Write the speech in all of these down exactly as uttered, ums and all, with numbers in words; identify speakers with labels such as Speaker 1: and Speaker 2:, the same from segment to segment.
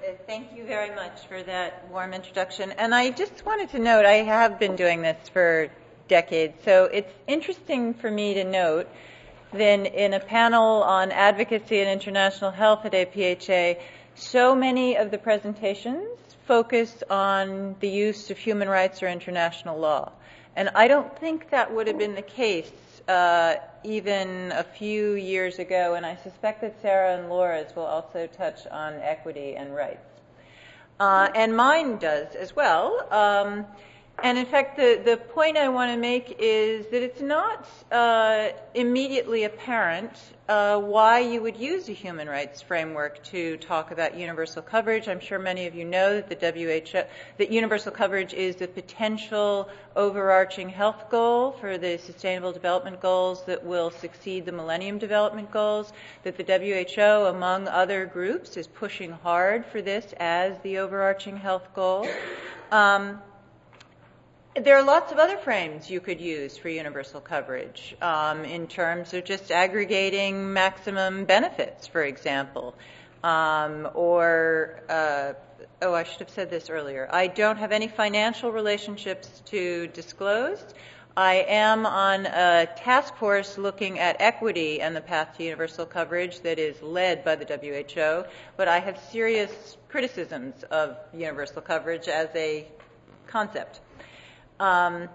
Speaker 1: Uh, Thank you very much for that warm introduction. And I just wanted to note, I have been doing this for decades, so it's interesting for me to note that in a panel on advocacy and international health at A P H A, so many of the presentations focus on the use of human rights or international law. And I don't think that would have been the case uh, even a few years ago, and I suspect that Sarah and Laura's will also touch on equity and rights. Uh, and mine does as well. Um, and in fact, the, the point I want to make is that it's not uh, immediately apparent uh, why you would use a human rights framework to talk about universal coverage. I'm sure many of you know that the W H O, that universal coverage is the potential overarching health goal for the Sustainable Development Goals that will succeed the Millennium Development Goals, that the W H O, among other groups, is pushing hard for this as the overarching health goal. Um, There are lots of other frames you could use for universal coverage um, in terms of just aggregating maximum benefits, for example. Um, or, uh, oh, I should have said this earlier. I don't have any financial relationships to disclose. I am on a task force looking at equity and the path to universal coverage that is led by the W H O, but I have serious criticisms of universal coverage as a concept. Um,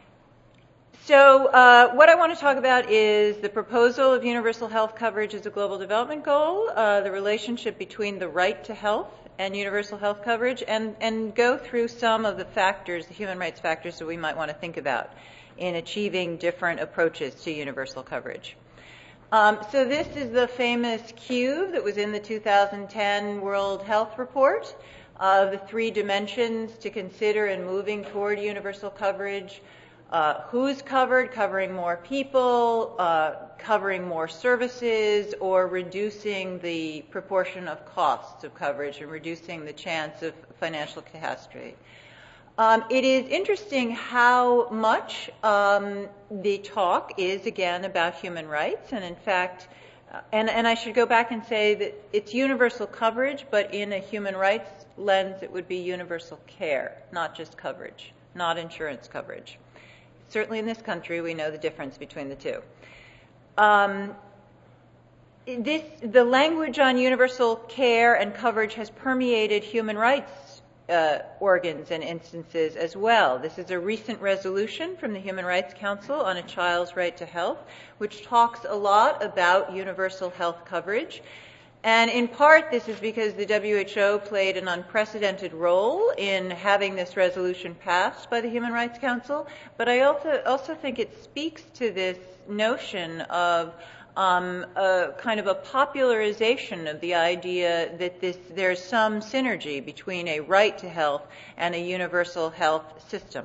Speaker 1: so uh, what I want to talk about is the proposal of universal health coverage as a global development goal, uh, the relationship between the right to health and universal health coverage, and, and go through some of the factors, the human rights factors that we might want to think about in achieving different approaches to universal coverage. Um, so this is the famous cube that was in the two thousand ten World Health Report. Uh, the three dimensions to consider in moving toward universal coverage. Uh, who's covered, covering more people, uh, covering more services, or reducing the proportion of costs of coverage and reducing the chance of financial catastrophe. Um, it is interesting how much um, the talk is, again, about human rights, and in fact, uh, and, and I should go back and say that it's universal coverage, but in a human rights lens, it would be universal care, not just coverage, not insurance coverage. Certainly in this country, we know the difference between the two. Um, this, the language on universal care and coverage has permeated human rights uh, organs and instances as well. This is a recent resolution from the Human Rights Council on a child's right to health, which talks a lot about universal health coverage. And in part, this is because the W H O played an unprecedented role in having this resolution passed by the Human Rights Council. But I also, also think it speaks to this notion of um, a kind of a popularization of the idea that this, there's some synergy between a right to health and a universal health system.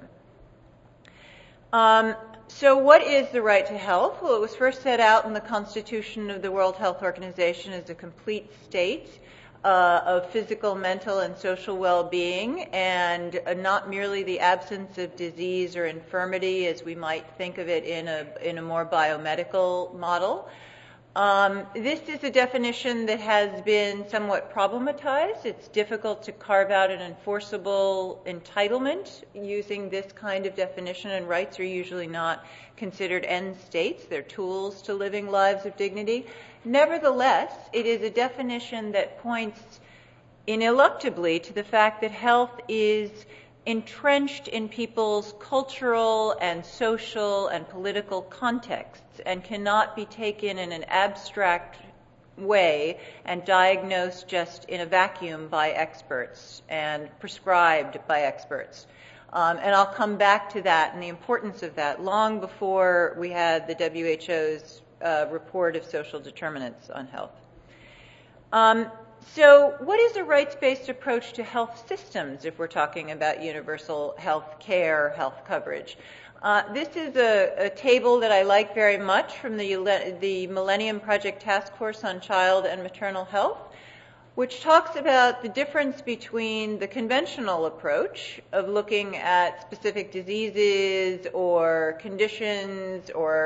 Speaker 1: Um, So what is the right to health? Well, it was first set out in the Constitution of the World Health Organization as a complete state uh, of physical, mental, and social well-being, and uh, not merely the absence of disease or infirmity as we might think of it in a, in a more biomedical model. Um, this is a definition that has been somewhat problematized. It's difficult to carve out an enforceable entitlement using this kind of definition, and rights are usually not considered end states. They're tools to living lives of dignity. Nevertheless, it is a definition that points ineluctably to the fact that health is entrenched in people's cultural and social and political contexts and cannot be taken in an abstract way and diagnosed just in a vacuum by experts and prescribed by experts. Um, and I'll come back to that and the importance of that long before we had the W H O's uh, report of social determinants on health. Um, So what is a rights-based approach to health systems if we're talking about universal health care, health coverage? Uh, this is a, a table that I like very much from the, the Millennium Project Task Force on Child and Maternal Health, which talks about the difference between the conventional approach of looking at specific diseases or conditions or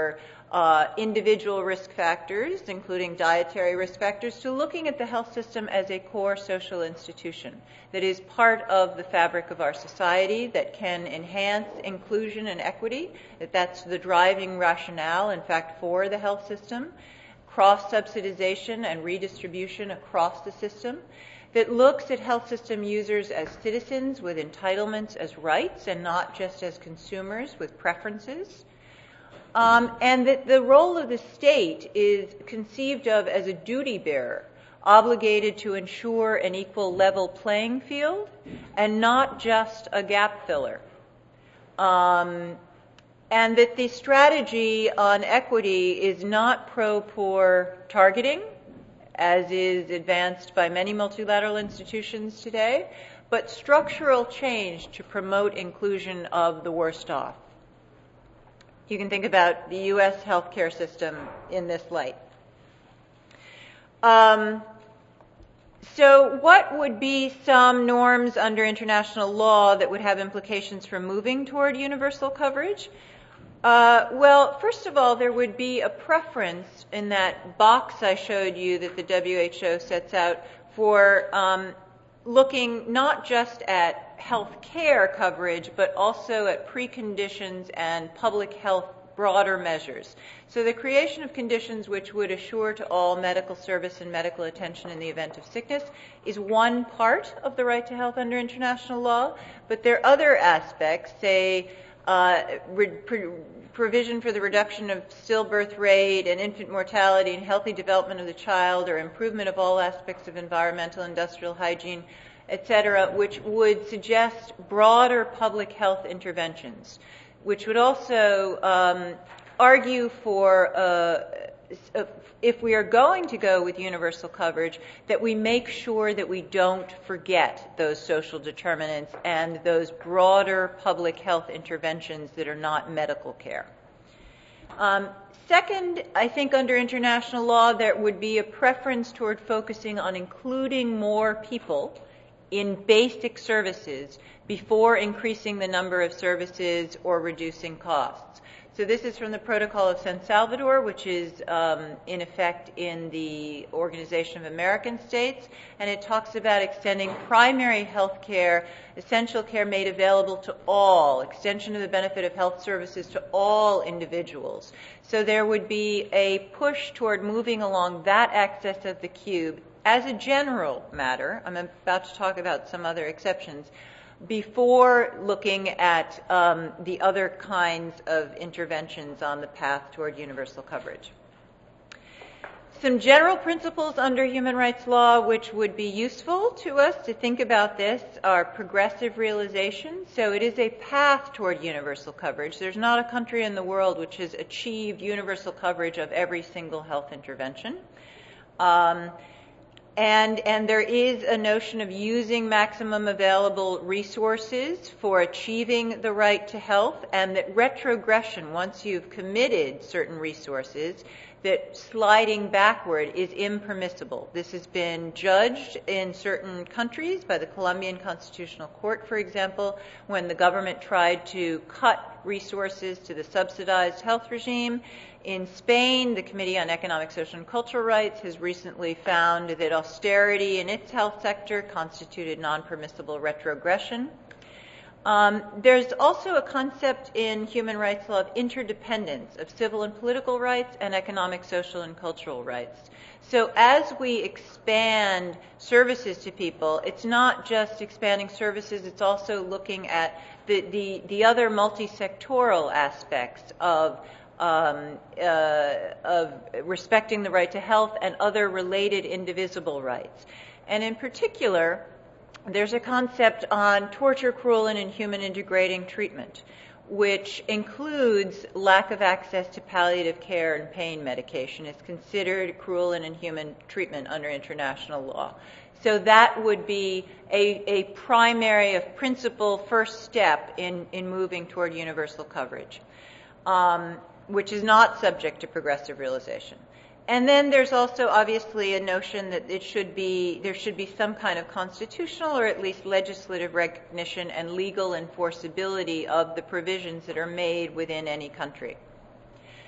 Speaker 1: uh, individual risk factors, including dietary risk factors, to looking at the health system as a core social institution that is part of the fabric of our society, that can enhance inclusion and equity, that that's the driving rationale, in fact, for the health system, cross-subsidization and redistribution across the system, that looks at health system users as citizens with entitlements as rights and not just as consumers with preferences, um, and that the role of the state is conceived of as a duty bearer, obligated to ensure an equal level playing field and not just a gap filler. Um, and that the strategy on equity is not pro-poor targeting, as is advanced by many multilateral institutions today, but structural change to promote inclusion of the worst off. You can think about the U S healthcare system in this light. Um, so what would be some norms under international law that would have implications for moving toward universal coverage? Uh, well, first of all, there would be a preference in that box I showed you that the W H O sets out for um, looking not just at health care coverage, but also at preconditions and public health broader measures. So the creation of conditions which would assure to all medical service and medical attention in the event of sickness is one part of the right to health under international law, but there are other aspects, say, Uh, re- pre- provision for the reduction of stillbirth rate and infant mortality and healthy development of the child, or improvement of all aspects of environmental, industrial hygiene, et cetera, which would suggest broader public health interventions, which would also um, argue for, uh, if we are going to go with universal coverage, that we make sure that we don't forget those social determinants and those broader public health interventions that are not medical care. Um, second, I think under international law there would be a preference toward focusing on including more people in basic services before increasing the number of services or reducing costs. So this is from the Protocol of San Salvador, which is um, in effect in the Organization of American States, and it talks about extending primary health care, essential care made available to all, extension of the benefit of health services to all individuals. So there would be a push toward moving along that axis of the cube as a general matter. I'm about to talk about some other exceptions, before looking at um, the other kinds of interventions on the path toward universal coverage. Some general principles under human rights law which would be useful to us to think about this are progressive realization. So it is a path toward universal coverage. There's not a country in the world which has achieved universal coverage of every single health intervention. Um, And, and there is a notion of using maximum available resources for achieving the right to health, and that retrogression, once you've committed certain resources, that sliding backward is impermissible. This has been judged in certain countries by the Colombian Constitutional Court, for example, when the government tried to cut resources to the subsidized health regime. In Spain, the Committee on Economic, Social, and Cultural Rights has recently found that austerity in its health sector constituted non-permissible retrogression. Um, there's also a concept in human rights law of interdependence of civil and political rights and economic, social, and cultural rights. So as we expand services to people, it's not just expanding services, it's also looking at the, the, the other multi-sectoral aspects of Um, uh, of respecting the right to health and other related indivisible rights. And in particular, there's a concept on torture, cruel, and inhuman and degrading treatment, which includes lack of access to palliative care and pain medication. It's considered cruel and inhuman treatment under international law. So that would be a, a primary of principle first step in, in moving toward universal coverage. Um, which is not subject to progressive realization. And then there's also obviously a notion that it should be, there should be some kind of constitutional or at least legislative recognition and legal enforceability of the provisions that are made within any country.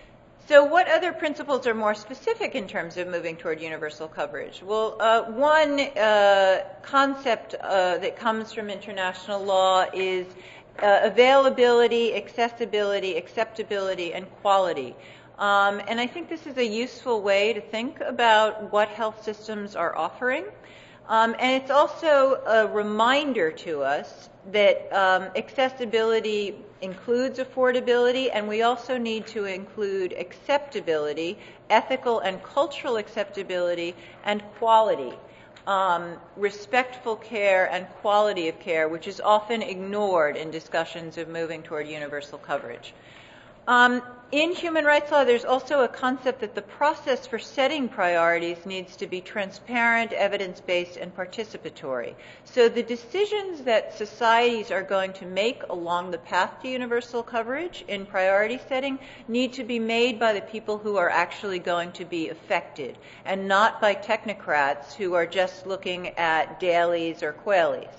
Speaker 1: So what other principles are more specific in terms of moving toward universal coverage? Well, uh, one uh, concept uh, that comes from international law is uh, availability, accessibility, acceptability, and quality. Um, and I think this is a useful way to think about what health systems are offering. Um, and it's also a reminder to us that um, accessibility includes affordability, and we also need to include acceptability, ethical and cultural acceptability, and quality, um, respectful care and quality of care, which is often ignored in discussions of moving toward universal coverage. Um, in human rights law, there's also a concept that the process for setting priorities needs to be transparent, evidence-based, and participatory. So the decisions that societies are going to make along the path to universal coverage in priority setting need to be made by the people who are actually going to be affected, and not by technocrats who are just looking at dailies or quailies.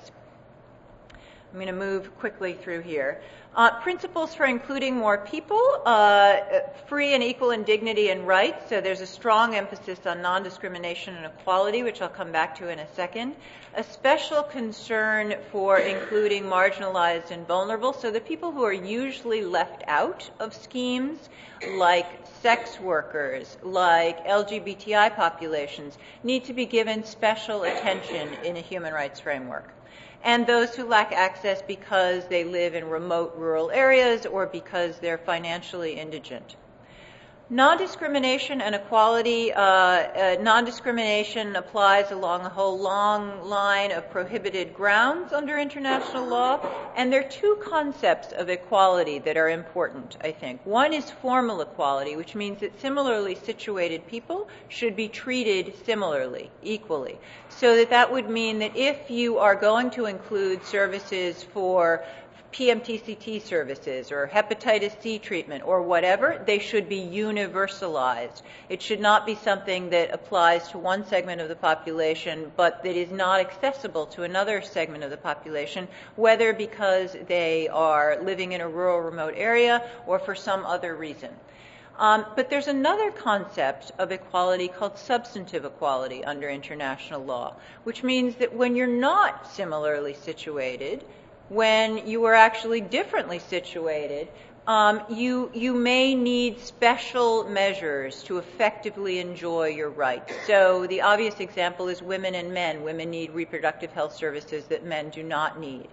Speaker 1: I'm going to move quickly through here. Uh, principles for including more people, uh, free and equal in dignity and rights. So there's a strong emphasis on non-discrimination and equality, which I'll come back to in a second. A special concern for including marginalized and vulnerable. So the people who are usually left out of schemes, like sex workers, like L G B T I populations, need to be given special attention in a human rights framework. And those who lack access because they live in remote rural areas or because they're financially indigent. Non-discrimination and equality, uh, uh, non-discrimination applies along a whole long line of prohibited grounds under international law, and there are two concepts of equality that are important, I think. One is formal equality, which means that similarly situated people should be treated similarly, equally. So that that would mean that if you are going to include services for P M T C T services or hepatitis C treatment or whatever, they should be universalized. It should not be something that applies to one segment of the population but that is not accessible to another segment of the population, whether because they are living in a rural, remote area or for some other reason. Um, but there's another concept of equality called substantive equality under international law, which means that when you're not similarly situated, when you are actually differently situated, um, you, you may need special measures to effectively enjoy your rights. So the obvious example is women and men. Women need reproductive health services that men do not need.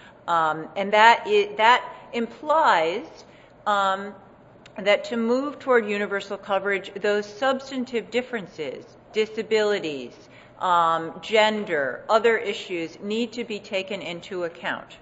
Speaker 1: Um, and that, is, that implies um, that to move toward universal coverage, those substantive differences, disabilities, um, gender, other issues need to be taken into account.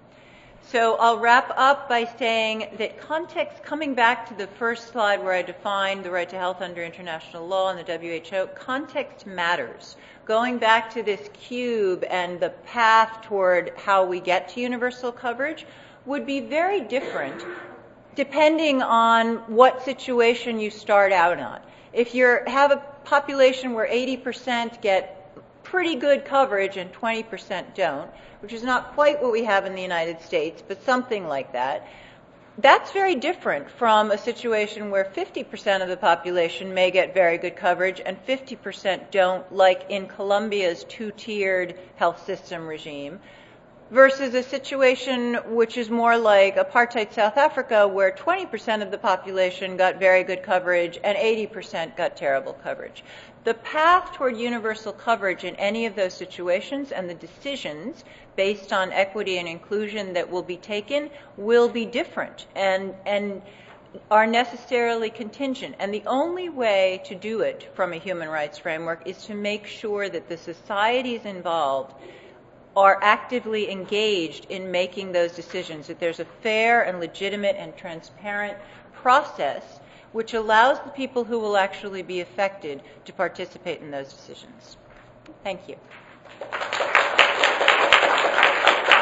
Speaker 1: So I'll wrap up by saying that context, coming back to the first slide where I defined the right to health under international law and the W H O, context matters. Going back to this cube and the path toward how we get to universal coverage would be very different depending on what situation you start out on. If you have a population where eighty percent get pretty good coverage and twenty percent don't, which is not quite what we have in the United States, but something like that, that's very different from a situation where fifty percent of the population may get very good coverage and fifty percent don't, like in Colombia's two-tiered health system regime, versus a situation which is more like apartheid South Africa, where twenty percent of the population got very good coverage and eighty percent got terrible coverage. The path toward universal coverage in any of those situations and the decisions based on equity and inclusion that will be taken will be different and, and are necessarily contingent. And the only way to do it from a human rights framework is to make sure that the societies involved are actively engaged in making those decisions, that there's a fair and legitimate and transparent process which allows the people who will actually be affected to participate in those decisions. Thank you.